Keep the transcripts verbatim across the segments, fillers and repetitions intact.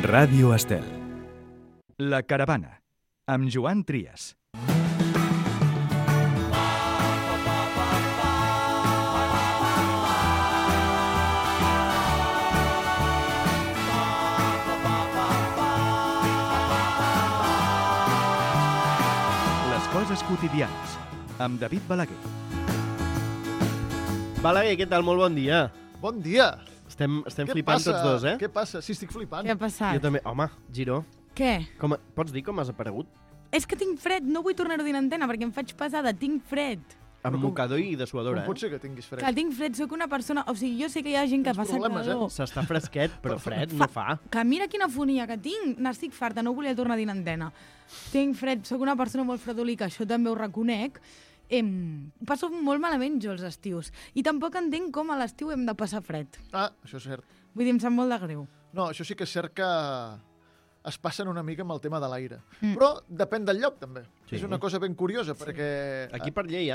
Ràdio Estel. La Caravana, amb Joan Trias. Les coses quotidianes, amb David Balaguer. Balaguer, què tal? Molt bon dia. Bon dia! Estem, estem Què flipant passa? tots dos, eh? Què passa? Sí, estic flipant. Què ha passat? Jo també. Home, Giró, Què? com, pots dir com has aparegut? És que tinc fred, no vull tornar-ho a dir en antena perquè em faig pesada, tinc fred. Amb com- mocador i Com dessuadora, pot eh? ser que tinguis fred? Que tinc fred, sóc una persona... O sigui, jo sé que hi ha gent que Tens passa problemes, eh? calor. S'està fresquet, però fred no fa. Que mira quina fonia que tinc. N'estic farta, no ho volia tornar a dir en antena. Tinc fred, sóc una persona molt fredolica, això també ho reconec. Em... Passo molt malament jo els estius. I tampoc entenc com a l'estiu hem de passar fred. Ah, això és cert. Vull dir, em sap molt de greu. No, això sí que és cert que es passen una mica amb el tema de l'aire. Mm. Però depèn del lloc, també. Sí. És una cosa ben curiosa, perquè... Aquí per llei, eh?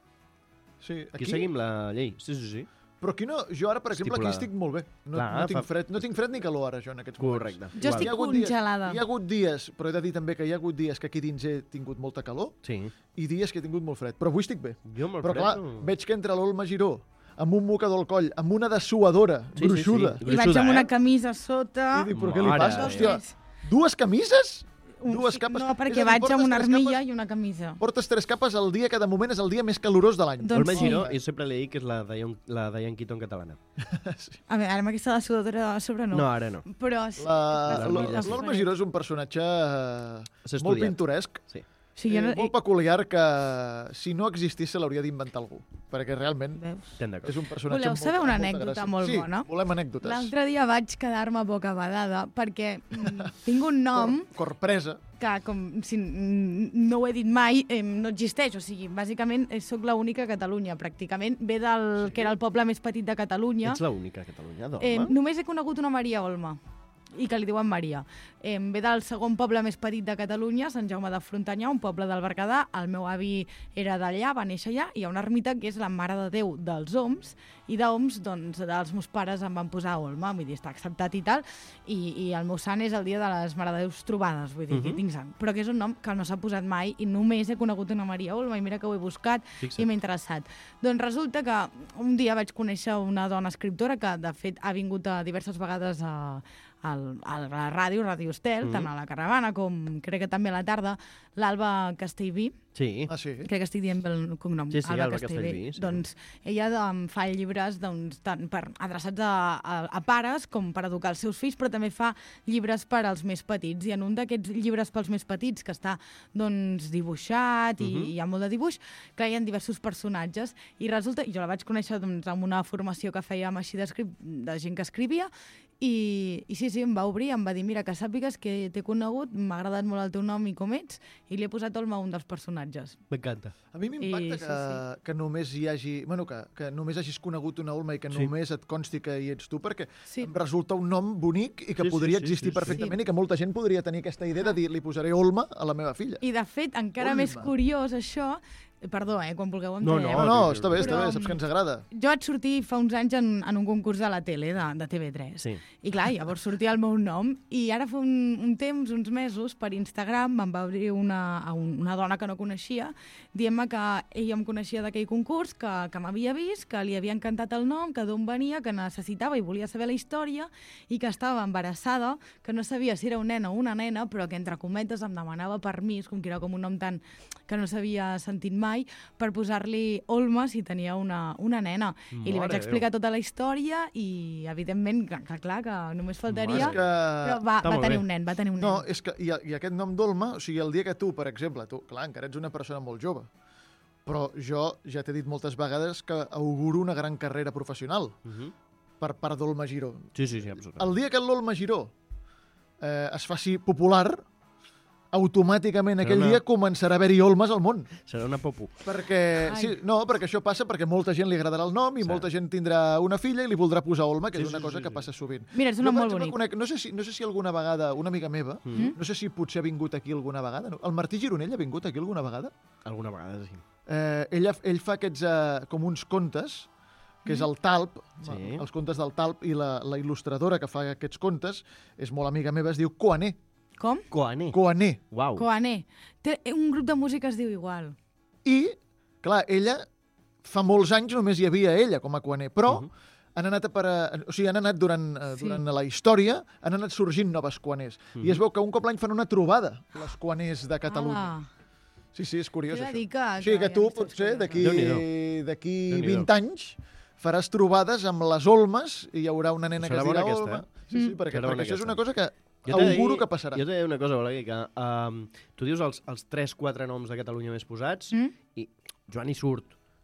Sí, Aquí aquí... seguim la llei. Sí, sí, sí. Però aquí no... Jo ara, per exemple, aquí Estipulada. estic molt bé. No, Clar, no tinc fa- fred. No tinc fred ni calor ara, jo, en aquests moments. Correcte. Jo estic Hi ha hagut dies- congelada. Hi ha hagut dies, però he de dir també que hi ha hagut dies que aquí dins he tingut molta calor Sí. i dies que he tingut molt fred. Però avui estic bé. Jo molt Però fred, clar, no? veig que entra l'Olma Giró amb un mocador al coll, amb una dessuadora Sí, sí, sí. gruixuda. I vaig Gruixuda, amb una eh? camisa a sota... I dic, però què li Mare passa? de Hòstia, Dos, dues camises? Un- Dues capes? No, És perquè a dir, vaig portes amb una tres armilla capes- i una camisa. Portes tres capes al dia, que de moment és el dia més calorós de l'any. Doncs Olma sí. Giró, jo sempre li dic que és la Diane, la Diane Keaton catalana. A veure, ara amb aquesta dessuadora a sobre no. No, ara no. Però... sí, La- és L'Olma L'armilla, sí. l'Olma Giró és un personatge eh, S'ha molt estudiat. pintoresc, Sí. Sí, jo no... eh, molt peculiar, que si no existís se l'hauria d'inventar algú, perquè realment Veus? Estem d'acord. és un personatge Voleu amb saber molta, una amb molta anècdota gràcia. molt sí, bona? volem anècdotes. L'altre dia vaig quedar-me bocabadada perquè mm, tinc un nom Cor, corpresa. que, com si mm, no ho he dit mai, eh, no existeix. O sigui, bàsicament eh, sóc l'única a Catalunya, pràcticament. Ve del Sí. que era el poble més petit de Catalunya. Ets l'única a Catalunya, d'home? Eh, només he conegut una Maria Olma, i que li diuen Maria. Eh, ve del segon poble més petit de Catalunya, Sant Jaume de Frontanyà, un poble del Berguedà. El meu avi era d'allà, va néixer allà. Hi ha una ermita que és la Mare de Déu dels Oms, i d'Oms, doncs, dels meus pares em van posar Olma, vull dir, està acceptat i tal, i, i el meu sant és el dia de les Mare de Déus trobades, vull dir, uh -huh. Mhm. que tinc sant. Però que és un nom que no s'ha posat mai, i només he conegut una Maria Olma, i mira que ho he buscat, Fixa't. i m'ha interessat. Doncs resulta que un dia vaig conèixer una dona escriptora que, de fet, ha vingut a diverses vegades a, al, a la ràdio, Ràdio Estel, Mhm. tant a la Caravana com crec que també a la tarda, l'Alba Castellví, Sí. Ah, sí? crec que estic dient el cognom, Sí, sí, Alba Castellví, sí. doncs ella em fa llibres doncs, tant per, adreçats a, a, a pares com per educar els seus fills, però també fa llibres per als més petits, i en un d'aquests llibres pels més petits, que està doncs, dibuixat i Mhm. hi ha molt de dibuix, clar, hi ha diversos personatges, i resulta, jo la vaig conèixer doncs, amb una formació que fèiem així de gent que escrivia, i, i sí, sí, em va obrir, em va dir, mira, que sàpigues que t'he conegut, m'ha agradat molt el teu nom i com ets, i li he posat Olma a un dels personatges. M'encanta. A mi m'impacta I- que, sí, sí. que només hi hagi... Bueno, que, que només hagis conegut una Olma i que Sí. només et consti que hi ets tu, perquè Sí. em resulta un nom bonic i que Sí, sí, podria sí, existir sí, sí. perfectament i que molta gent podria tenir aquesta idea de dir li posaré Olma a la meva filla. I, de fet, encara Olma. més curiós, això... Perdó, eh, quan vulgueu em No, traieu. No, no, està bé, està Però, bé, saps que ens agrada. Jo vaig sortir fa uns anys en, en un concurs de la tele, de, de T V tres. Sí. I clar, llavors sortia el meu nom, i ara fa un, un temps, uns mesos, per Instagram, em va obrir una, a un, una dona que no coneixia, dient-me que ella em coneixia d'aquell concurs, que, que m'havia vist, que li havia encantat el nom, que d'on venia, que necessitava i volia saber la història, i que estava embarassada, que no sabia si era un nen o una nena, però que entre cometes em demanava permís, com que era com un nom tan que no s'havia sentit mai, per posar-li Olma si tenia una, una nena. I li Mare vaig explicar tota la història i, evidentment, que, que clar, que només faltaria... És que... Però va, Està va molt tenir bé. un nen, va tenir un No, nen. és que i, i aquest nom d'Olma, o sigui, el dia que tu, per exemple, tu, clar, encara ets una persona molt jove, però jo ja t'he dit moltes vegades que auguro una gran carrera professional Mhm. per part d'Olma Giró. Sí, sí, sí, absolutament. El dia que l'Olma Giró eh, es faci popular, automàticament aquell una- dia començarà a haver-hi Olmes al món. Serà una popu. Perquè, Ai. sí, no, perquè això passa perquè molta gent li agradarà el nom i Sí. molta gent tindrà una filla i li voldrà posar Olma, que Sí, és una sí, cosa sí, que sí. passa sovint. Mira, és un Jo, nom per molt exemple, bonic. conec, no, sé si, no sé si alguna vegada, una amiga meva, Mhm. no sé si potser ha vingut aquí alguna vegada, no? El Martí Gironell ha vingut aquí alguna vegada? Alguna vegada, sí. Eh, ell, ell fa aquests, eh, com uns contes, que és el Talp, Sí. els contes del Talp, i la, la il·lustradora que fa aquests contes és molt amiga meva, es diu Coané. Com? Coané. Coané. Uau. Coané. Té un grup de música es diu igual. I, clar, ella, fa molts anys només hi havia ella com a Coané, però Mhm. han anat a para... o sigui, han anat durant, eh, Sí. durant la història, han anat sorgint noves Coanés. Mhm. I es veu que un cop l'any fan una trobada, les Coanés de Catalunya. Ah, Sí, sí, és curiós, t'he de això. dir que... O sigui que ja tu, m'estàs potser, curiós. d'aquí Déu-n'hi-do. d'aquí Déu-n'hi-do. vint anys, faràs trobades amb les olmes i hi haurà una nena que Serà es dirà bona aquesta, Olma. eh? Sí, sí, Mm. perquè, Serà bona perquè això és aquesta. una cosa que Jo t'he de auguro dir- que passarà. Jo t'he de dir una cosa, Balaguer, que um, tu dius els, els tres quatre noms de Catalunya més posats Mm? i Joan hi surt.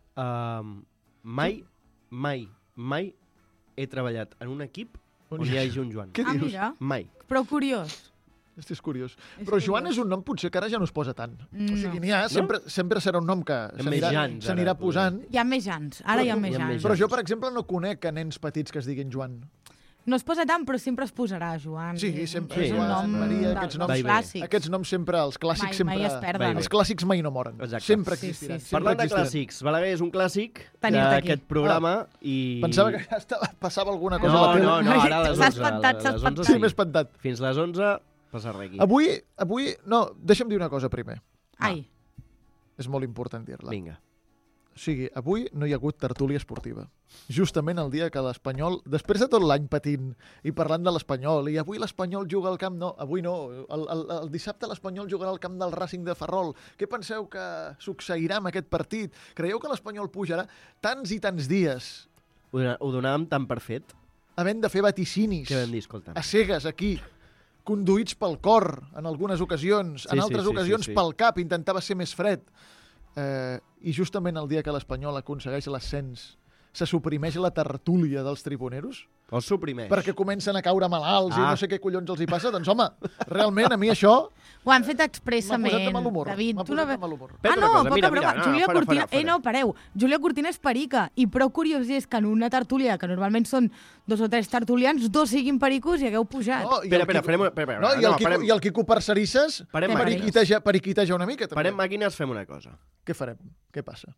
Um, mai, mai, mai he treballat en un equip on hi hagi un Joan. Què Ah, dius? mira, Mai. però curiós. Hosti, és curiós. És Però Joan curiós. és un nom potser que ara ja no es posa tant. No. O sigui, n'hi ha, sempre, sempre serà un nom que més s'anirà Jans, ara, s'anirà potser. posant. Hi ha més Jans, ara hi ha Però- més hi ha més Jans. Però jo, per exemple, no conec a nens petits que es diguin Joan. No es posa tant, però sempre es posarà Joan. Sí, És- sempre. És Sí, un Joan, nom Maria, del- aquests dels noms- clàssics. Aquests noms sempre, els clàssics Mai- sempre... mai es perden. Els clàssics mai no moren. Exacte. Sempre Sí, sí, existiran. sí. sempre Parlant de existiran. clàssics, Balaguer és un clàssic Teniu-te aquí. d'aquest programa i... Pensava que ja estava, passava alguna cosa No, a la tele. no, no, ara a les S'ha onze. espantat, a s'ha les onze espantat. Sí, m'he espantat. Fins les onze passa res aquí. Avui, avui... No, deixa'm dir una cosa primer. Ai, És molt important dir-la. Vinga. O sigui, avui no hi ha hagut tertúlia esportiva. Justament el dia que l'Espanyol, després de tot l'any patint i parlant de l'Espanyol, i avui l'Espanyol juga al camp... No, avui no. El, el, el dissabte l'Espanyol jugarà al camp del Racing de Ferrol. Què penseu que succeirà amb aquest partit? Creieu que l'Espanyol pujarà tants i tants dies Ho, dona- ho donàvem tan per fet havent de fer vaticinis que vam dir, escolta. a cegues aquí, conduïts pel cor en algunes ocasions, Sí, en sí, altres sí, ocasions sí, sí. pel cap, intentava ser més fred. Eh, I justament el dia que l'Espanyol aconsegueix l'ascens, se suprimeix la tertúlia dels tribuneros O es suprimeix. perquè comencen a caure malalts i Ah. no sé què collons els hi passa. Doncs, home, realment a mi això ho han fet m'ha expressament. posat de mal humor. David, M'ha tu no posat ve... de mal humor. Però Ah, una no, cosa, poca mira, broma. mira, no, Júlia fora, Cortina... fora, fora. Eh, no, pareu. Júlia Cortina és perica i prou curiós és que en una tertúlia, que normalment són dos o tres tertulians, dos siguin pericos i hagueu pujat. No, i Espera, el espera, Quico- farem una- espera, espera, no, i, el no, Quico, parem. I el Quico Parcerisses Parem Què màquines. periquiteja, periquiteja una mica. També. Parem màquines, fem una cosa. Què farem? Què passa?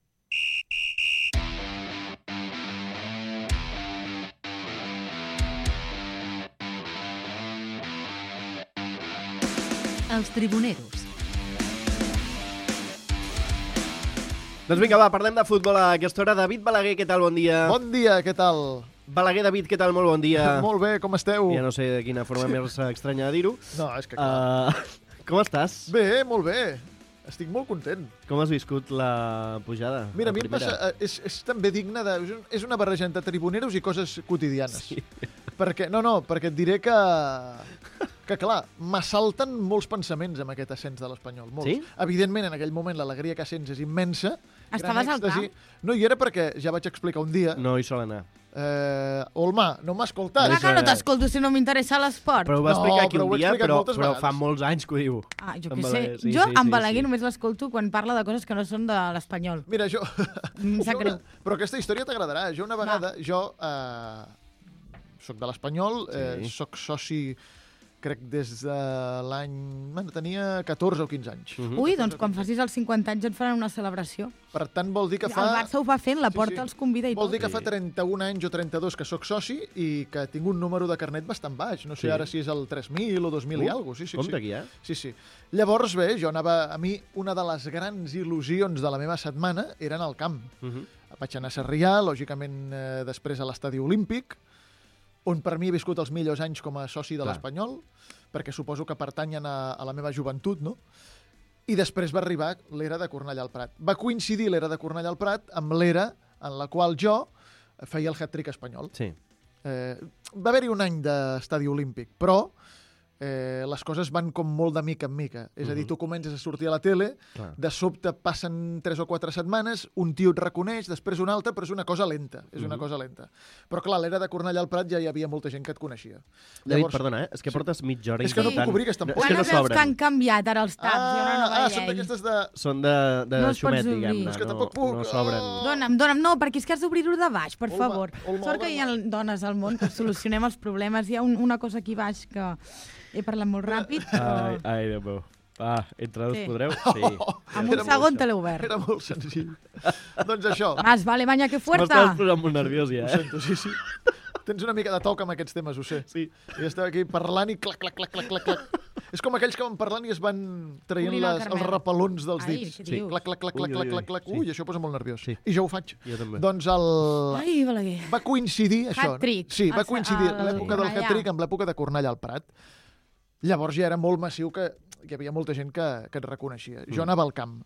Els tribuneros. Doncs vinga, va, parlem de futbol a aquesta hora. David Balaguer, què tal? Bon dia. Bon dia, què tal? Balaguer, David, què tal? Molt bon dia. Molt bé, com esteu? Ja no sé de quina forma més estranya de dir-ho. No, és que clar. Uh, com estàs? Bé, molt bé. Estic molt content. Com has viscut la pujada? Mira, a la mi em primera? passa... eh, És, és també digne de... és un- És una barreja entre tribuneros i coses quotidianes. Sí. Perquè, no, no, perquè et diré que... Que, clar, m'assalten molts pensaments amb aquest ascens de l'Espanyol. Molts. Sí? Evidentment, en aquell moment l'alegria que sents és immensa. gran Estaves al èxtasi. camp? No hi era perquè ja vaig explicar un dia... No hi sol anar. Eh, Olma, no m'ha escoltat. Clar Això que no era- t'escolto si no m'interessa l'esport. Però ho va No, explicar aquí però ho un he dia, explicat però, moltes però vegades. fa molts anys que ho diu. Ah, jo En què sé. Balaguer, sí, jo sí, en sí, Balaguer sí. només l'escolto quan parla de coses que no són de l'Espanyol. Mira, jo... Em sap jo greu. una- Però aquesta història t'agradarà. Jo una vegada, jo eh, soc de l'Espanyol, eh, Sí. soc soci, crec, des de l'any... Bueno, tenia catorze o quinze anys. Mhm. Ui, doncs quan facis els cinquanta anys et faran una celebració. Per tant, vol dir que fa... El Barça ho va fent, la Sí, porta sí. els convida i Vol tot. dir que Sí. fa trenta-un anys o trenta-dos que sóc soci i que tinc un número de carnet bastant baix. No sé Sí. ara si és el tres mil o dos mil i Uh, alguna cosa. Sí, sí, Compte sí. aquí, eh? Sí, sí. Llavors, bé, jo anava... A mi, una de les grans il·lusions de la meva setmana era anar al camp. Mhm. Vaig anar a Sarrià, lògicament eh, després a l'Estadi Olímpic, on per mi he viscut els millors anys com a soci de Clar. l'Espanyol, perquè suposo que pertanyen a, a la meva joventut, no? I després va arribar l'era de Cornellà al Prat. Va coincidir l'era de Cornellà al Prat amb l'era en la qual jo feia el hat-trick espanyol. Sí. Eh, va haver-hi un any d'Estadi Olímpic, però eh, les coses van com molt de mica en mica. És a dir, Mhm. tu comences a sortir a la tele, Clar. de sobte passen tres o quatre setmanes, un tio et reconeix, després un altre, però és una cosa lenta, és una Mhm. cosa lenta. Però clar, a l'era de Cornellà al Prat ja hi havia molta gent que et coneixia. David, perdona, eh? És que sí. portes mitja hora És que no intentant- puc obrir aquesta No, ampolla. és que no Quan veus que s'obren. han canviat ara els taps, hi ha una nova ah, són llei. d'aquestes de... Són de, de No els xumet, pots obrir. diguem-ne. És que no, tampoc puc. no s'obren. Oh. Dona'm, dona'm, no, perquè és que has d'obrir-ho de baix, per Olma, favor. Olma, Sort que obre-la. hi ha dones al món que solucionem els problemes. Hi ha un, una cosa aquí baix que he parlat molt ràpid, però... Ai, ai, Déu meu. Ah, entre dos Sí. podreu? Sí. Amb un segon te l'he obert. Era molt senzill. Doncs això. Más vale baña que M'estàs fuerza. posant molt nerviós ja, Ho eh? sento, sí, sí. Tens una mica de toc amb aquests temes, ho sé. Sí. I estava aquí parlant i clac, clac, clac, clac, clac, clac. És com aquells que van parlant i es van traient Obrint el les, els caramel. repelons dels Ai, dits. què Sí. dius? Clac, clac, clac, Ui, clac, ui, clac, ui. clac, clac. Sí. Ui, això posa molt nerviós. Sí. I jo ho faig. Jo també. Doncs el... Ai, Balaguer. va coincidir això. Hat-trick. Sí, va El- coincidir el- l'època del Cornellà. hat-trick amb l'època de Cornellà al Prat. Llavors ja era molt massiu que hi havia molta gent que, que et reconeixia. Jo Mm. anava al camp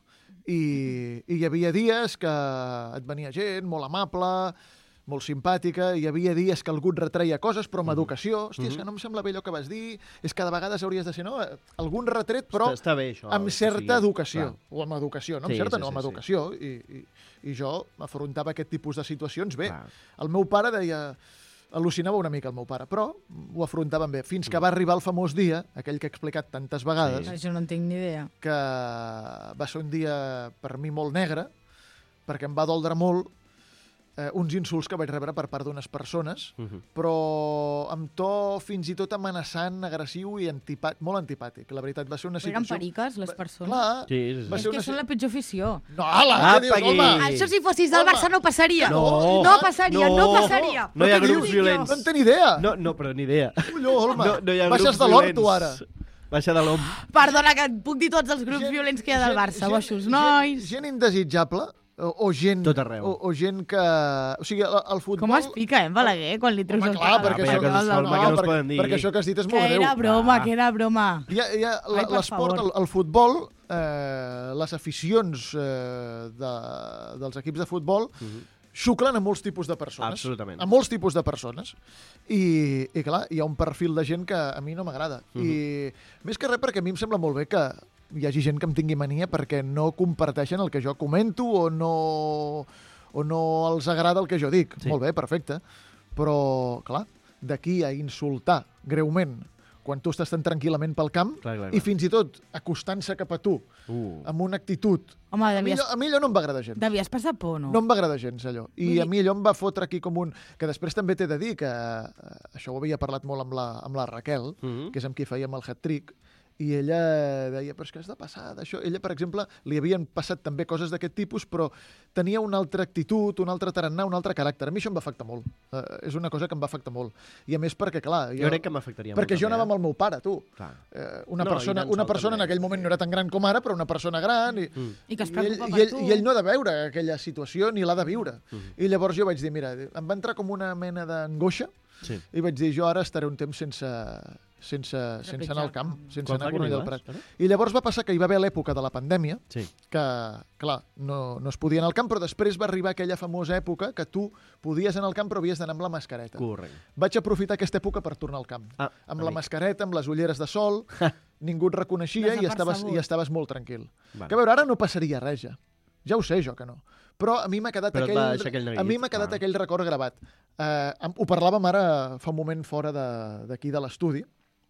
i, i hi havia dies que et venia gent molt amable, molt simpàtica, hi havia dies que algú et retreia coses, però amb educació. Hòstia, és que no em sembla bé allò que vas dir, és que de vegades hauries de ser, no? Algun retret, però Està, està bé, això. amb que certa sigui- educació. Clar. O amb educació, no amb Sí, certa, sí, no, amb sí, sí. educació. I, i, I jo afrontava aquest tipus de situacions bé. Clar. El meu pare deia... Al·lucinava una mica el meu pare, però ho afrontaven bé. Fins que va arribar el famós dia, aquell que he explicat tantes vegades, Sí. Això no en tinc ni idea. que va ser un dia per mi molt negre, perquè em va doldre molt eh, uns insults que vaig rebre per part d'unes persones, Mhm. però amb to fins i tot amenaçant, agressiu i antipà... molt antipàtic. La veritat, va ser una Però eren situació... periques, les persones. Clar, Sí, sí, sí. va És ser que una... són la pitjor afició. No, ala, Ah, què dius, pagui. home? Això si fossis del Home. Barça no passaria. No. no passaria, no, No. passaria. No hi ha Però què grups dius? violents. No en té ni idea. No, no, però ni idea. Colló, home. No, no hi ha Baixes grups de l'hort, tu, ara. violents. Baixa de l'om. Perdona que et puc dir tots els grups Gent- violents que hi ha del gent- Barça. gent- Boixos, gent- nois. Gent indesitjable, o, o gent... Tot arreu. O, o gent que... O sigui, el, el futbol... Com es pica, eh, Balaguer, quan li treus Home, el clar, cap? perquè Ah, això, perquè no, es no, forma que no es perquè, poden dir. perquè això que has dit és molt Que greu. era broma, Ah. que era broma. Hi ha, hi ha Ai, per l'esport, favor. el, el futbol, eh, les aficions eh, de, dels equips de futbol xuclen a molts tipus de persones. Absolutament. A molts tipus de persones. I, i clar, hi ha un perfil de gent que a mi no m'agrada. I més que res perquè a mi em sembla molt bé que hi hagi gent que em tingui mania perquè no comparteixen el que jo comento o no, o no els agrada el que jo dic. Sí. Molt bé, perfecte. Però, clar, d'aquí a insultar greument quan tu estàs tan tranquil·lament pel camp Clar, clar, clar. i fins i tot acostant-se cap a tu Uh. amb una actitud... Home, A mi, devies, allò, a mi allò no em va agradar gens. devies passar por, no? No em va agradar gens, allò. I Vull a dir- mi allò em va fotre aquí com un... Que després també t'he de dir que eh, això ho havia parlat molt amb la, amb la Raquel, Mhm. que és amb qui fèiem el hat-trick, i ella deia, però és que has de passar d'això. Ella, per exemple, li havien passat també coses d'aquest tipus, però tenia una altra actitud, un altre tarannà, un altre caràcter. A mi això em va afectar molt. Uh, és una cosa que em va afectar molt. I a més perquè, clar... Jo crec que m'afectaria molt. Perquè jo també, anava eh? amb el meu pare, tu. Clar. Eh, una No, i persona, tant una sol persona en també. aquell moment no era tan gran com ara, però una persona gran. I, Mm. I que es i preocupa ell, per i ell, tu. I ell no ha de veure aquella situació, ni l'ha de viure. Mhm. I llavors jo vaig dir, mira, em va entrar com una mena d'angoixa, Sí. i vaig dir, jo ara estaré un temps sense, sense, sense anar al camp, sense Quan anar fa a que no hi Cornellà del vas, Prat. ara? I llavors va passar que hi va haver l'època de la pandèmia, Sí. que, clar, no, no es podia anar al camp, però després va arribar aquella famosa època que tu podies anar al camp però havies d'anar amb la mascareta. Correcte. Vaig aprofitar aquesta època per tornar al camp. Ah, Amb la amic. mascareta, amb les ulleres de sol, ningú et reconeixia i estaves, Desapercebut. i estaves molt tranquil. Vale. Que a veure, ara no passaria res, ja. Ja ho sé, jo, que no. Però a mi m'ha quedat Però et aquell... va deixar aquell neguit. a mi m'ha quedat Ah. aquell record gravat. Eh, em- ho parlàvem ara fa un moment fora de- d'aquí de, de l'estudi,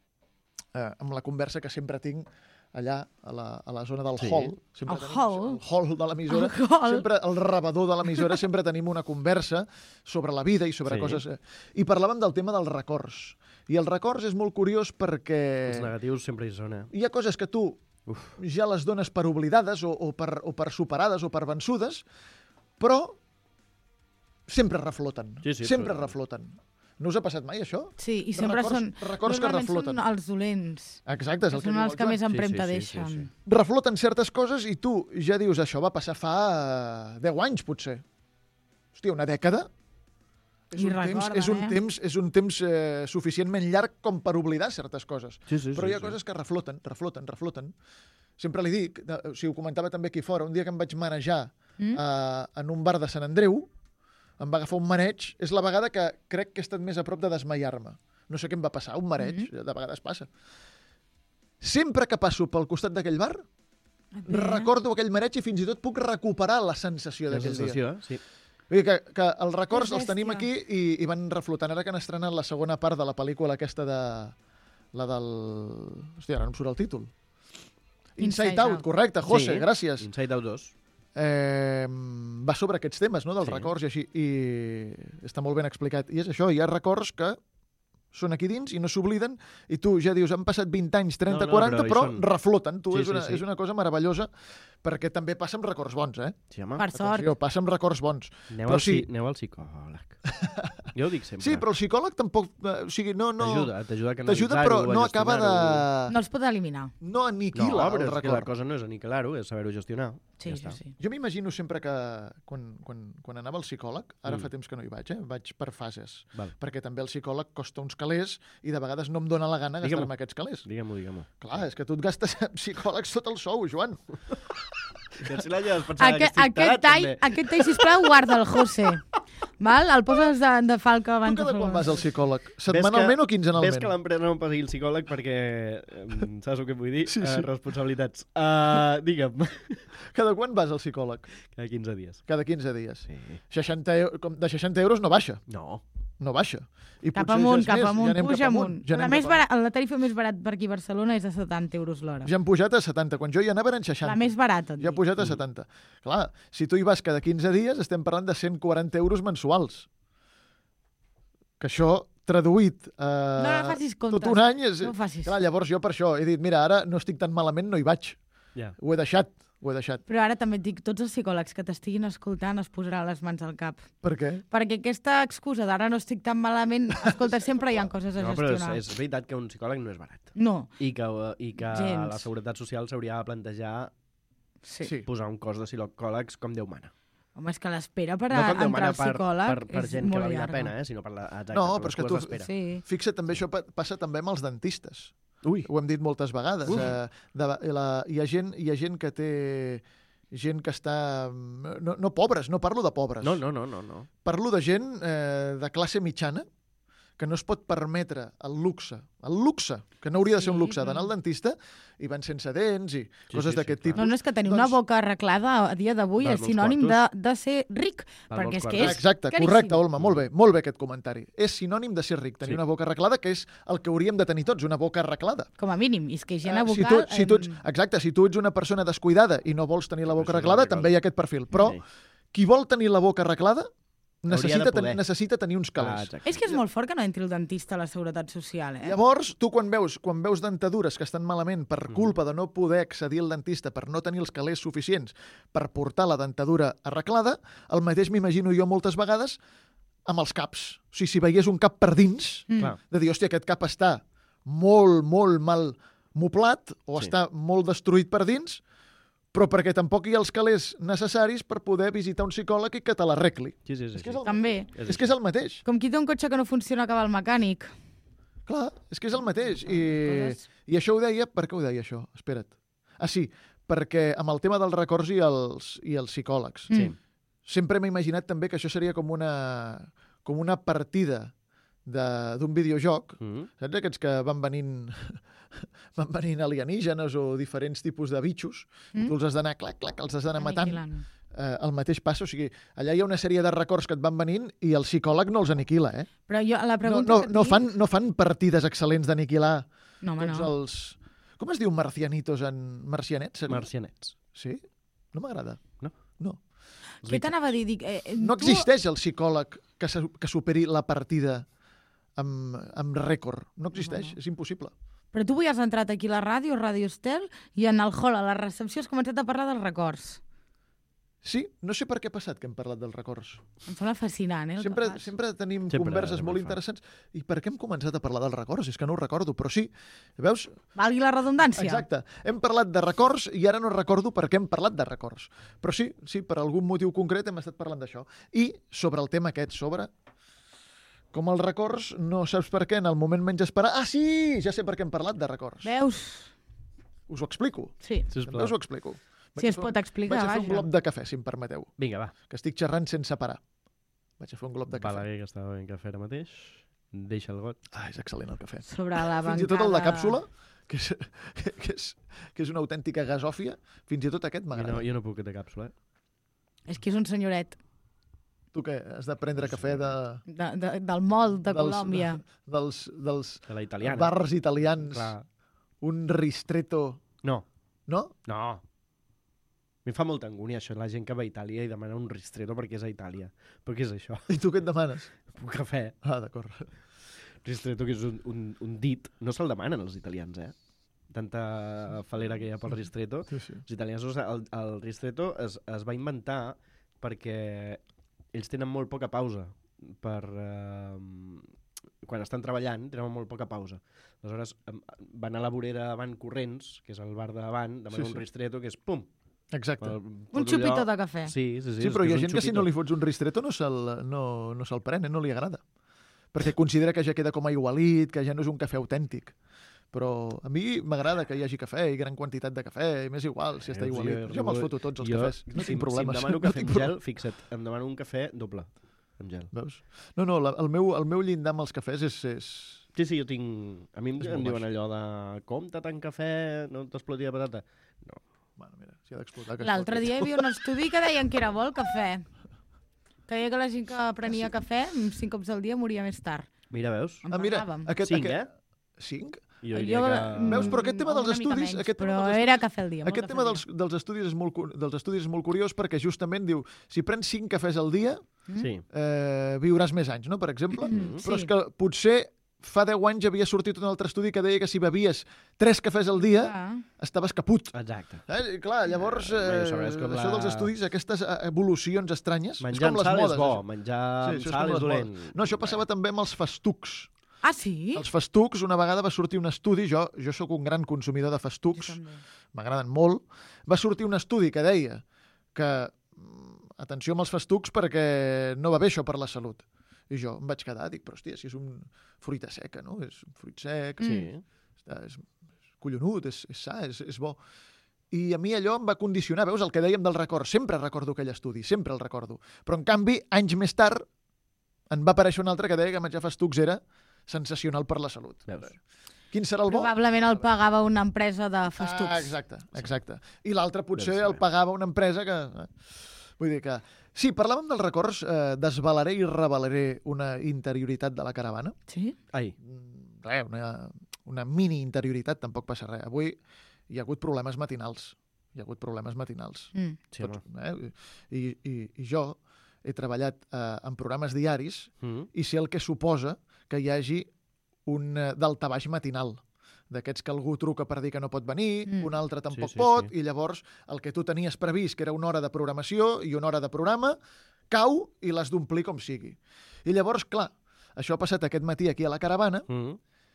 eh, amb la conversa que sempre tinc allà a la, a la zona del Sí. hall. Sempre El tenim- hall? El hall de l'emissora. El hall. Sempre, el rebedor de l'emissora, sempre tenim una conversa sobre la vida i sobre Sí. coses... eh, I parlàvem del tema dels records. I els records és molt curiós perquè... Els negatius sempre hi són, eh? Hi ha coses que tu Uf. ja les dones per oblidades o, o, per, o per superades o per vençudes, però sempre refloten. Sí, sí, sempre però- refloten. No us ha passat mai, això? Sí, i sempre Records- són... records que normalment refloten. són els dolents. Exacte, és el que Són diu els el que Joan. més Sí, empremta sí, sí, sí, deixen. sí. Refloten certes coses i tu ja dius, això va passar fa eh, deu anys, potser. Hòstia, una dècada? És I un, temps, recorden, és un eh? temps, és un temps eh, suficientment llarg com per oblidar certes coses. Sí, sí, Però sí, hi ha sí. coses que refloten, refloten, refloten. Sempre li dic, de- o sigui, ho comentava també aquí fora, un dia que em vaig manejar Mm? eh, en un bar de Sant Andreu, em va agafar un mareig, és la vegada que crec que he estat més a prop de desmaiar-me. No sé què em va passar, un mareig, Mm-hmm. de vegades passa. Sempre que passo pel costat d'aquell bar, Et ve, eh? recordo aquell mareig i fins i tot puc recuperar la sensació La d'aquell dia. sensació, eh? Sí. Vull dir que, que els records Que els tenim aquí bèstia. i, i van reflotant. Ara que han estrenat la segona part de la pel·lícula aquesta de... La del... Hòstia, ara no em surt el títol. Inside, Inside Out, Out. correcte, José, Sí. gràcies. Inside Out dos. Eh, va sobre aquests temes, no?, dels Sí. records i així, i està molt ben explicat. I és això, hi ha records que són aquí dins i no s'obliden, i tu ja dius, han passat vint anys, trenta, No, no, quaranta, però però, hi són. refloten. Tu, Sí, és, sí, una, sí. és una cosa meravellosa, perquè també passa amb records bons, eh? Sí, home. Per sort. Atenció, passa amb records bons. Aneu, però al, sí. sí. aneu al psicòleg. Jo ho dic sempre. Sí, però el psicòleg tampoc... Eh, o sigui, no... no T'ajuda, t'ajuda a T'ajuda, canalitzar-ho, però a no acaba de... gestionar-ho. No els pot eliminar. No No, aniquila però el és que la record. cosa no és aniquilar-ho, és saber-ho gestionar. Sí, ja sí, està. sí. Jo m'imagino sempre que quan, quan, quan anava al psicòleg, ara Mm. fa temps que no hi vaig, eh? vaig per fases, Val. perquè també el psicòleg costa uns calés i de vegades no em dóna la gana Digue-m'ho. gastar-me aquests calés. Digue'm-ho, digue'm-ho. Clar, és que tu et gastes amb psicòlegs tot el sou, Joan. I si la lleves pensant Aquest, aquest tall, aquest tall, sisplau, guarda el José. Val? El poses de, de falca Tu abans cada de quan vas al psicòleg? Ves Setmanalment que- o quinzenalment? Ves que l'empresa no em pagui el psicòleg perquè... em, Saps el que vull dir? Sí, sí. Uh, responsabilitats. Uh, digue'm. Cada quan vas al psicòleg? Cada quinze dies. Cada quinze dies. Sí. seixanta eu... com- De seixanta euros no baixa. No. No baixa. I Cap potser amunt, ja és cap més, amunt, ja anem puja cap amunt. Ja la, anem més cap barat, la tarifa més barat per aquí a Barcelona és de setanta euros l'hora. Ja han pujat a setanta. Quan jo hi anava eren seixanta. La més barata. et Ja ha dic. pujat a setanta. Clar, si tu hi vas cada quinze dies, estem parlant de cent quaranta euros mensuals. Que això, traduït eh, No, no facis comptes. tot un any... És... No ho facis. Clar, llavors jo per això he dit, mira, ara no estic tan malament, no hi vaig. Ja. Ho he deixat, ho he deixat. Però ara també et dic, tots els psicòlegs que t'estiguin escoltant es posaran les mans al cap. Per què? Perquè aquesta excusa d'ara no estic tan malament, escolta, sempre hi ha coses a No, però és, gestionar. és veritat que un psicòleg no és barat. No, I que, i que Gens. la Seguretat Social s'hauria de plantejar sí. Sí. posar un cos de psicòlegs com Déu mana. Home, és que l'espera per No a com Déu entrar mana al per, psicòleg per, per és gent que molt valgui la llarga. pena, eh? sinó per la, exacte, No, per però les és que cues tu- d'espera. Sí. Fixa't, també això pa- passa també amb els dentistes. Ui. Ho hem dit moltes vegades. Uf. Eh, de, la, hi, ha gent, hi ha gent que té... gent que està... No, no pobres, no parlo de pobres. No, no, no, no, no. Parlo de gent eh, de classe mitjana que no es pot permetre el luxe, el luxe, que no hauria de ser un Sí, luxe, d'anar al però- dentista i van sense dents i Sí, coses sí, d'aquest sí, clar. tipus. No, no, és que tenir Doncs- una boca arreglada a dia d'avui Val és molts sinònim de, quartos. de ser ric, Val perquè molts és que quartos. és Exacte, caríssim. correcte, Olma, molt bé, molt bé aquest comentari. És sinònim de ser ric, tenir Sí. una boca arreglada, que és el que hauríem de tenir tots, una boca arreglada. Com a mínim, i és que higiene Eh, si bucal... tu, si tu ets, em, exacte, si tu ets una persona descuidada i no vols tenir la boca Això és arreglada, una altra també hi ha cosa. aquest perfil. Però Sí. qui vol tenir la boca arreglada Hauria necessita, de ten, poder. necessita tenir uns Ah, calés. exacte. És que és molt fort que no entri el dentista a la Seguretat Social, eh? Llavors, tu quan veus, quan veus dentadures que estan malament per Mhm. culpa de no poder accedir al dentista, per no tenir els calés suficients per portar la dentadura arreglada, el mateix m'imagino jo moltes vegades amb els caps. O sigui, si veiés un cap per dins, Mm. Clar. de dir, hòstia, aquest cap està molt, molt mal moblat o Sí. està molt destruït per dins, però perquè tampoc hi ha els calés necessaris per poder visitar un psicòleg i que te l'arregli. Sí, sí, sí. És que sí. és el- També. És que és el mateix. Com qui té un cotxe que no funciona que va al mecànic. Clar, és que és el mateix. I, Coses- I això ho deia... Per què ho deia, això? Espera't. Ah, sí, perquè amb el tema dels records i els, i els psicòlegs. Sí. Mm. Sempre m'he imaginat també que això seria com una, com una partida de- d'un videojoc. Mm. Saps aquests que van venint van venint alienígenes o diferents tipus de bitxos, Mm. tu els has d'anar, clac, clac, els has d'anar matant. Aniquilant. Eh, el mateix passa, o sigui, allà hi ha una sèrie de records que et van venint i el psicòleg no els aniquila, eh? Però jo, la No, pregunta no, que et no, dic- fan, no fan partides excel·lents d'aniquilar No, home, tots no. els... Com es diu marcianitos en... Marcianets? seria? Marcianets. Sí? No m'agrada. No? No. Què t'anava a dir? Dic, eh, No tu- existeix el psicòleg que, se, que superi la partida amb, amb rècord. No existeix, No, no. és impossible. Però tu avui has entrat aquí a la ràdio, Ràdio Estel, i en el hall, a la recepció, has començat a parlar dels records. Sí, no sé per què ha passat que hem parlat dels records. Em sembla fascinant, eh? el que Sempre, fas. sempre tenim Sempre, converses sempre molt ho fa. interessants. I per què hem començat a parlar dels records? És que no ho recordo, però sí. Veus? Valgui la redundància. Exacte. Hem parlat de records i ara no recordo per què hem parlat de records. Però sí, sí, per algun motiu concret hem estat parlant d'això. I sobre el tema aquest, sobre com els records, no saps per què, en el moment menys esperat... Ah, sí! Ja sé per què hem parlat de records. Veus? Us ho explico. Sí. També Sisplau. us ho explico. Si es pot explicar, Vaig a fer un vaja. glob de cafè, si em permeteu, Vinga, va. que estic xerrant sense parar. Vaig a fer un glob de cafè. Balaguer, que estava ben cafè ara mateix. Deixa el got. Ah, és excel·lent el cafè. Sobre la bancada... Fins i tot el de càpsula, que és, que és, que és una autèntica gasòfia, fins i tot aquest Jo m'agrada. no, jo no puc de càpsula, eh? És que és un senyoret Tu què? Has de prendre cafè de... de, de, del mol de dels, Colòmbia. Dels, dels De la italiana. bars italians. Clar. Un ristretto... No, No? no. A mi em fa molta angúnia això, la gent que va a Itàlia i demana un ristretto perquè és a Itàlia. Però què és això? I tu què et demanes? Un cafè. Ah, d'acord. Ristretto, que és un, un, un dit. No se'l demanen els italians, eh? Tanta falera que hi ha pel ristretto. Sí, sí. Els italians, el, el ristretto es, es va inventar perquè ells tenen molt poca pausa per... Eh, quan estan treballant, tenen molt poca pausa. Aleshores, van a la vorera Avant Corrents, que és el bar d'Avant, demanen Sí, sí. un ristretto, que és pum! Exacte. El, Un xupito de cafè. Sí, sí, sí. Sí, però és hi ha és un gent que si xupito. no li fots un ristretto no se'l no, no se pren, eh? No li agrada. Perquè considera que ja queda com a igualit, que ja no és un cafè autèntic. Però a mi m'agrada que hi hagi cafè i gran quantitat de cafè, i m'és igual si està Eh, igualit. jo- Jo me'ls foto tots els jo, cafès, no si, tinc problemes. Si em demano no cafè tinc amb gel, problemes. fixa't, em demano un cafè doble, amb gel. Veus? No, no, la, el, meu, el meu llindar amb els cafès és... és... Sí, sí, jo tinc... A mi em, És em molt diuen baix. allò de compta tant cafè, no t'exploti la patata. No. Bueno, mira, si ha d'explotar... que L'altre exploti. dia hi havia un estudi que deien que era bo el cafè. Que deia que la gent que prenia cafè cinc cops al dia moria més tard. Mira, veus? En Ah, mira, parlàvem. aquest... Cinc, aquest... eh? Cinc? Jo Jo, diria que... mm, Veus, però aquest tema dels una mica estudis- menys, aquest tema però dels estudis- era cafè al dia. molt Aquest cafè tema al dels, dia. dels, estudis és molt, cu- dels estudis és molt curiós perquè justament diu, si prens cinc cafès al dia, Sí. eh, viuràs més anys, no?, per exemple. Mm, Però sí. és que potser fa deu anys havia sortit un altre estudi que deia que si bevies tres cafès al dia, Ah. estaves caput. Exacte. Eh? I clar, llavors, Eh, eh, bé, sabràs com això la- dels estudis, aquestes eh, evolucions estranyes, Menjar és com amb les sal modes. és bo, això. menjar Sí, amb això és sal com és les dolent. modes. No, això passava també amb els festucs. Ah, sí? Els festucs, una vegada va sortir un estudi, jo, jo sóc un gran consumidor de Jo festucs, també. m'agraden molt, va sortir un estudi que deia que, mm, atenció amb els festucs perquè no va bé això per la salut. I jo em vaig quedar, dic, però hòstia, si és un fruita seca, no? És un fruit sec, Sí. està, és, és collonut, és, és sa, és, és bo. I a mi allò em va condicionar, veus, el que dèiem del record. Sempre recordo aquell estudi, sempre el recordo. Però, en canvi, anys més tard, en va aparèixer un altre que deia que menjar festucs era sensacional per la salut. Veus? Quin serà el bo? Probablement el pagava una empresa de festucs. Ah, exacte, exacte. I l'altre potser Deu el saber. pagava una empresa que... eh, Vull dir que... Sí, parlàvem dels records, eh, desvalaré i revelaré una interioritat de la caravana. Sí? Ai, Mm, Res, una, una mini interioritat, tampoc passa res. Avui hi ha hagut problemes matinals. Hi ha hagut problemes matinals. Mm. sí, home. Tots, eh? I, i, I jo he treballat eh, en programes diaris Mm. i sé el que suposa que hi hagi un eh, daltabaix matinal, d'aquests que algú truca per dir que no pot venir, Mm. mm. un altre tampoc Sí, sí, pot, sí. i llavors el que tu tenies previst, que era una hora de programació i una hora de programa, cau i l'has d'omplir com sigui. I llavors, clar, això ha passat aquest matí aquí a la caravana, Mm.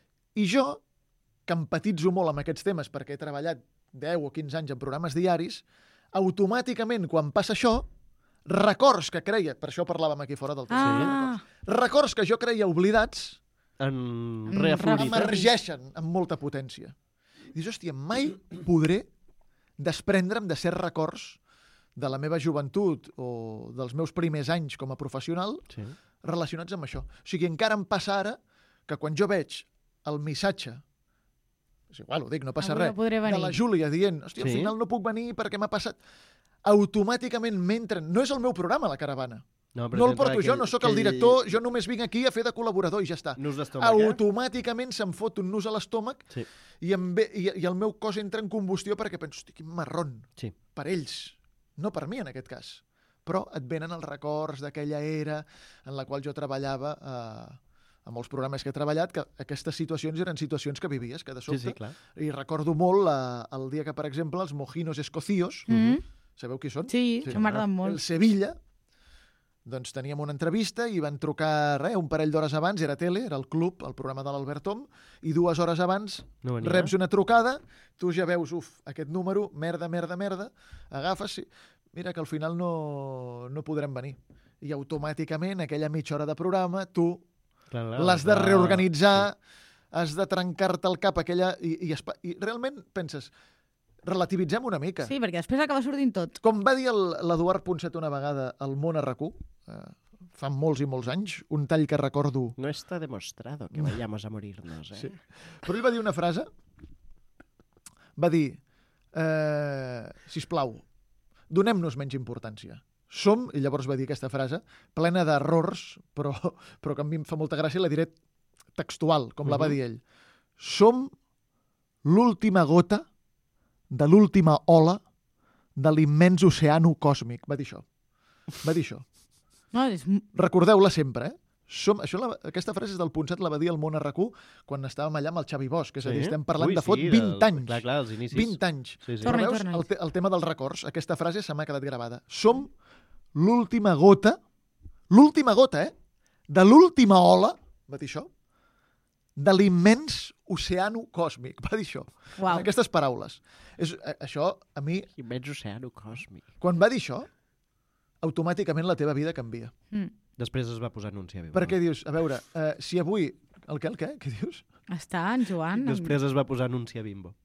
i jo, que empatitzo molt amb aquests temes perquè he treballat deu o quinze anys en programes diaris, automàticament, quan passa això, records que creia, per això parlàvem aquí fora del tema, Ah, records que jo creia oblidats, En Mm, reaflorit. reaflorit. emergeixen amb molta potència. I dius, hòstia, mai podré desprendre'm de certs records de la meva joventut o dels meus primers anys com a professional Sí. relacionats amb això. O sigui, encara em passa ara que quan jo veig el missatge, és igual, ho dic, no passa Avui res, no podré de venir. la Júlia dient, hòstia, al Sí. final no puc venir perquè m'ha passat... Automàticament m'entren... No és el meu programa, la caravana. No, però No el entra porto jo, aquell- no sóc el aquell director, jo només vinc aquí a fer de col·laborador i ja està. Nus d'estómac, eh? Automàticament se'm fot un nus a l'estómac Sí. i, em ve, i, i el meu cos entra en combustió perquè penso, hosti, quin marrón, Sí. per ells, no per mi en aquest cas. Però et venen els records d'aquella era en la qual jo treballava eh, a molts programes que he treballat, que aquestes situacions eren situacions que vivies, que de Sí, sobte. sí, clar. I recordo molt eh, el dia que, per exemple, els mojinos escocíos, mm. sabeu qui són? Sí, sí m'agraden El molt. Sevilla, doncs teníem una entrevista i van trucar res, un parell d'hores abans, era tele, era el club, el programa de l'Albert Tom, i dues hores abans No venia. reps una trucada, tu ja veus, uf, aquest número, merda, merda, merda, agafes, sí, mira que al final no, no podrem venir. I automàticament, aquella mitja hora de programa, tu Clar, clar, l'has de clar. reorganitzar, has de trencar-te el cap aquella... I, i, espa- i realment penses, relativitzem una mica. Sí, perquè després acaba sortint tot. Com va dir el- l'Eduard Ponset una vegada al Món a RAC1, eh, fa molts i molts anys, un tall que recordo... No está demostrado que vayamos a morirnos, eh? Sí. Però ell va dir una frase, va dir, eh, sisplau, donem-nos menys importància. Som, i llavors va dir aquesta frase, plena d'errors, però, però que a mi em fa molta gràcia, la diré textual, com la va Mhm. dir ell. Som l'última gota de l'última ola de l'immens oceano còsmic. Va dir això. Va dir això. No, és... m- Recordeu-la sempre, eh? Som, això, la, aquesta frase és del Punset, la va dir al Món R Q quan estàvem allà amb el Xavi Bosch, és a dir, Sí? estem parlant Ui, de fot sí, vint del- anys. Clar, clar, els inicis. vint anys. Sí, sí. Torna. Però Torna-hi, veus, torna-hi. el, te el tema dels records, aquesta frase se m'ha quedat gravada. Som l'última gota, l'última gota, eh? De l'última ola, va dir això, de l'immens oceano còsmic, va dir això. Uau. En aquestes paraules. És, a, això, a mi, Immens oceano còsmic. quan va dir això, automàticament la teva vida canvia. Mm. Després es va posar a anunciar. Perquè dius, a veure, eh, si avui... El què, el què? Què dius? Està en Joan. amb- Després es va posar a anunciar Bimbo.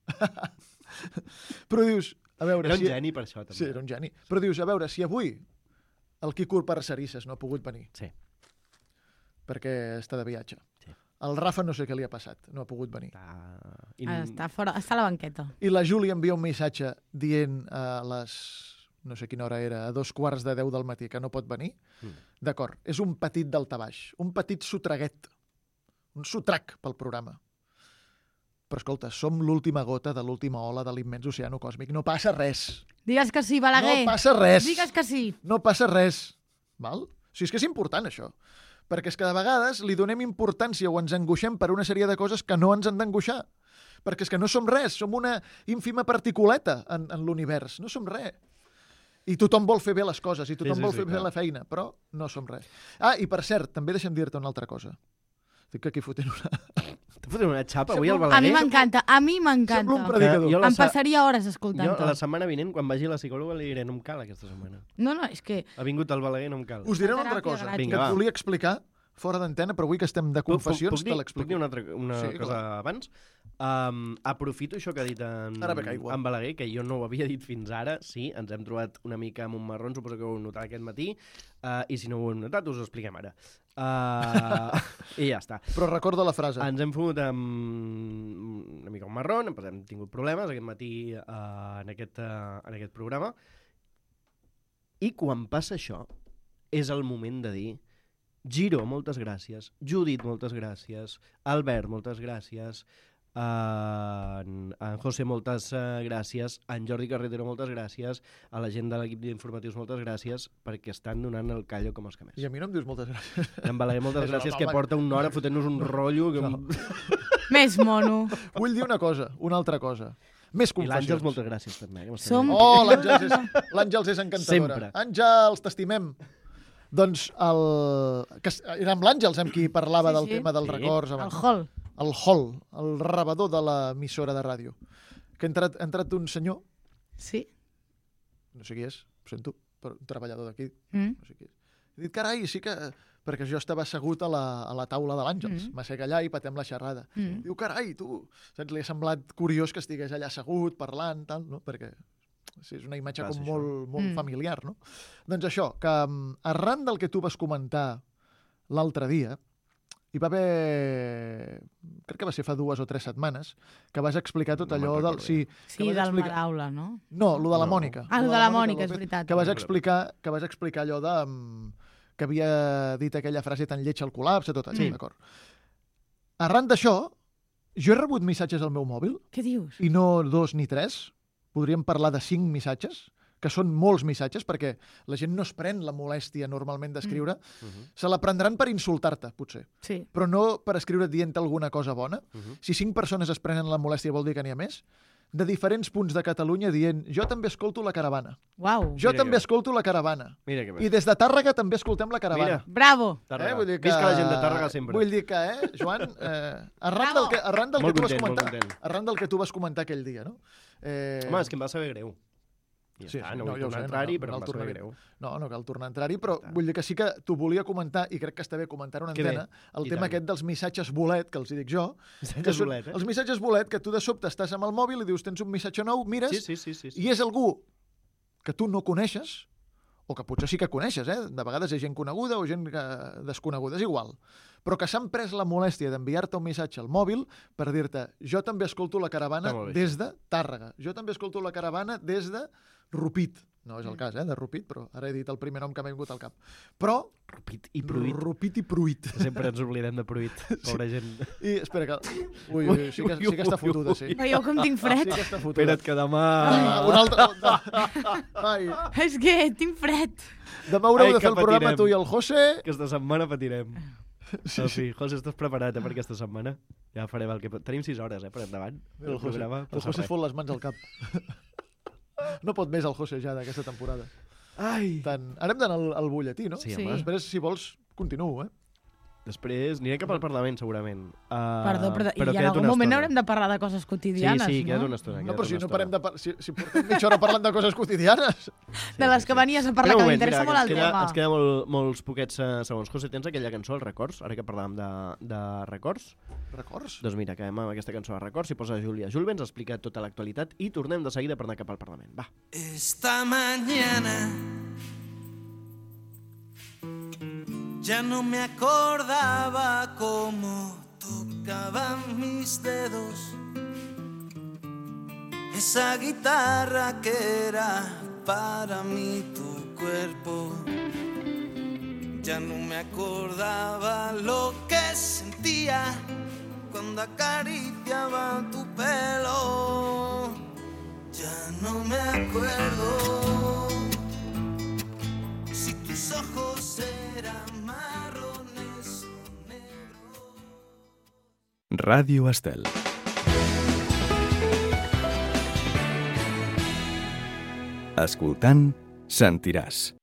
Però dius, a veure... Era un si... geni per això, també. Sí, era un geni. Però dius, a veure, si avui el Quico Parcerisses no ha pogut venir Sí. perquè està de viatge. Sí. El Rafa no sé què li ha passat, no ha pogut venir. Està... I... Ah, Està, fora, està a la banqueta. I la Júlia envia un missatge dient a les... no sé quina hora era, a dos quarts de deu del matí, que no pot venir. Mm. D'acord, és un petit daltabaix, un petit sotraguet, un sotrac pel programa. Però escolta, som l'última gota de l'última ola de l'immens oceano còsmic. No passa res. Digues que sí, Balaguer. No passa res. Digues que sí. No passa res. Val? O sigui, és que és important, això. Perquè és que de vegades li donem importància o ens angoixem per una sèrie de coses que no ens han d'angoixar. Perquè és que no som res, som una ínfima particuleta en, en l'univers. No som res. I tothom vol fer bé les coses, i tothom Sí, sí, vol sí, fer clar. bé la feina, però no som res. Ah, i per cert, també deixa'm dir-te una altra cosa. Estic aquí fotent una... T'ha fotut una xapa avui Sembla al un- A mi Balaguer? m'encanta, a mi m'encanta. Sembla un predicador. Que jo la Em sa- passaria hores Jo escoltant-te. la setmana vinent, quan vagi a la psicòloga, li diré no em cal aquesta setmana. No, no, és que... Ha vingut el Balaguer, no em cal. Us diré La una altra teràpia cosa, gratis. que Vinga, et va. volia explicar fora d'antena, però avui que estem de Puc- puc- confessions puc te dir- Puc l'explico. dir una, altra, una Sí, cosa clar. abans? Um, aprofito això que ha dit en, Ara bec aigua. en Balaguer, que jo no ho havia dit fins ara. Sí, ens hem trobat una mica amb un marrón, suposo que ho heu notat aquest matí, uh, i si no ho heu notat us ho expliquem ara. Uh, I ja està. Però recorda la frase. Ens hem fotut amb una mica un marrón, hem tingut problemes aquest matí uh, en, aquest, uh, en aquest programa, i quan passa això és el moment de dir Giro, moltes gràcies, Judit, moltes gràcies, Albert, moltes gràcies, Uh, en, en José, moltes uh, gràcies, en Jordi Carretero, moltes gràcies, a la gent de l'equip d'informatius, moltes gràcies, perquè estan donant el callo com els que més. I a mi no em dius moltes gràcies. En Balaguer, moltes És gràcies, el que home. porta una hora fotent-nos un rotllo. Que... No. Més mono. Vull dir una cosa, una altra cosa. Més I l'Àngels, confessions. moltes gràcies, també. Que m'està Som- dient. Oh, l'Àngels és, l'Àngels és encantadora. Sempre. Àngels, t'estimem. Doncs el... Que s- era amb l'Àngels amb qui parlava Sí, del sí. tema dels Sí. records. El Abans. hall. El hall, el rebedor de l'emissora de ràdio. Que ha entrat, ha entrat un senyor, Sí. no sé qui és, ho sento, però un treballador d'aquí, Mm. no sé qui és. He dit, carai, sí que... Perquè jo estava assegut a la, a la taula de l'Àngels. Mm. M'assec allà i patem la xerrada. Mm. Diu, carai, tu... Saps? Li ha semblat curiós que estigués allà assegut, parlant, tal, no? Perquè sí, és una imatge Passa com això. molt, molt Mm. familiar, no? Doncs això, que mm, arran del que tu vas comentar l'altre dia, hi va haver... Crec que va ser fa dues o tres setmanes, que vas explicar tot No me'n allò del... recordo. Sí, Sí, vas del explicar- Maraula, no? no, lo de la No. Mònica. Ah, Lo el de la Mònica, és López, veritat. Que vas No, explicar, que vas explicar allò de... mm, que havia dit aquella frase tan lletja al col·lapse, tot allò, Sí. d'acord. Arran d'això, jo he rebut missatges al meu mòbil, Què dius? i no dos ni tres, podríem parlar de cinc missatges, que són molts missatges, perquè la gent no es pren la molèstia normalment d'escriure, Uh -huh, se la prendran per insultar-te, potser, Sí. però no per escriure dient alguna cosa bona. uh -huh. Si cinc persones es prenen la molèstia vol dir que n'hi ha més, de diferents punts de Catalunya dient jo també escolto la caravana, Uau. jo Mira també que- escolto la caravana, Mira que bé. i des de Tàrrega també escoltem la caravana. Mira. Bravo. Tàrrega. Eh? Vull dir que... Visca la gent de Tàrrega sempre. Vull dir que, eh, Joan, eh, arran Bravo. del que, arran del Molt que tu vas content, molt comentar, content. arran del que tu vas comentar aquell dia, no? Eh, Home, és que em va saber greu. I ja Sí, està, sí, no, no, vull ja ho tornar a sé, entrar-hi, no, però no em va saber tornaré. greu. No, no cal tornar a entrar-hi, però Ja està. vull dir que sí que t'ho volia comentar, i crec que està bé comentar una Que bé. antena, el I tema tant. aquest dels missatges bolet, que els hi dic jo, que Missatges són bolet, eh? els missatges bolet, que tu de sobte estàs amb el mòbil i dius tens un missatge nou, mires, Sí, sí, sí. sí, sí. i és algú que tu no coneixes, o que potser sí que coneixes, eh? De vegades és gent coneguda o gent que... desconeguda, és igual, però que s'han pres la molèstia d'enviar-te un missatge al mòbil per dir-te jo també escolto la caravana Està molt bé, des de Tàrrega, jo també escolto la caravana des de Rupit. No és el cas, eh, de Rupit, però ara he dit el primer nom que m'ha vingut al cap. Però Rupit i Pruit. Rupit i Pruit. Sempre ens oblidem de Pruit. Pobra gent. I espera que... Ui, ui, ui, sí que, sí que està fotuda, sí. Veieu com tinc Sí fred? que està fotuda. Espera't que demà... Ah, un altre... Ai, És que tinc fred. demà haureu Ai, de que fer el programa patirem. tu i el José. Aquesta setmana patirem. Sí, en fi, José, estàs preparat eh, per aquesta setmana? Ja farem el que... Tenim sis hores eh, per endavant. El José, programa, el José es fot les mans al cap. No pot més el José ja d'aquesta temporada. Ai! Tant... Ara hem d'anar al, al butlletí, no? Sí, Sí. home. Després, si vols, continuo, eh? Després aniré cap al Parlament, segurament. Uh, Perdó, però, però i en queda't algun una moment estona. haurem de parlar de coses quotidianes, Sí, sí, queda't no? una estona. No, queda't però si una no estona. parem de... Par si, si portem mitja hora parlant de coses quotidianes. De les que venies a parlar, Espera un que moment, m'interessa mira, molt el ens queda, tema. Ens queda molt, molts poquets uh, segons. José, tens aquella cançó, el Records? Ara que parlàvem de, de Records. Records? Doncs mira, acabem amb aquesta cançó de Records i posa Júlia Julve, ens explica tota l'actualitat i tornem de seguida per anar cap al Parlament. Va. Esta mañana ya no me acordaba cómo tocaban mis dedos esa guitarra que era para mí tu cuerpo. Ya no me acordaba lo que sentía cuando acariciaba tu pelo. Ya no me acuerdo si tus ojos eran marrones o negros. Ràdio Estel. Escoltant, sentiràs.